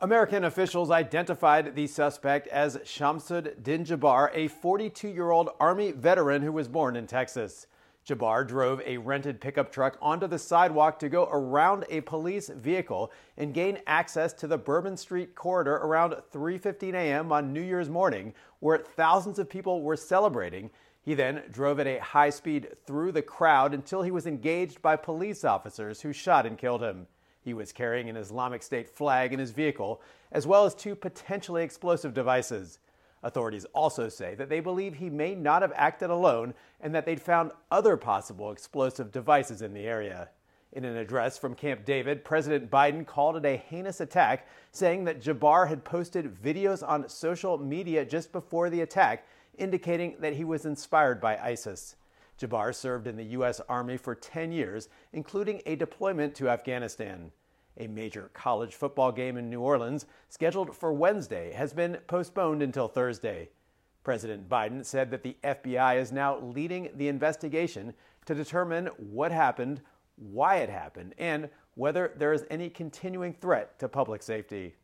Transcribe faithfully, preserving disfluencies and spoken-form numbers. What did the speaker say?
American officials identified the suspect as Shamsud Din Jabbar, a forty-two-year-old Army veteran who was born in Texas. Jabbar drove a rented pickup truck onto the sidewalk to go around a police vehicle and gain access to the Bourbon Street corridor around three fifteen a m on New Year's morning, where thousands of people were celebrating. He then drove at a high speed through the crowd until he was engaged by police officers who shot and killed him. He was carrying an Islamic State flag in his vehicle, as well as two potentially explosive devices. Authorities also say that they believe he may not have acted alone and that they'd found other possible explosive devices in the area. In an address from Camp David, President Biden called it a heinous attack, saying that Jabbar had posted videos on social media just before the attack, indicating that he was inspired by ISIS. Jabbar served in the U S Army for ten years, including a deployment to Afghanistan. A major college football game in New Orleans, scheduled for Wednesday, has been postponed until Thursday. President Biden said that the F B I is now leading the investigation to determine what happened, why it happened, and whether there is any continuing threat to public safety.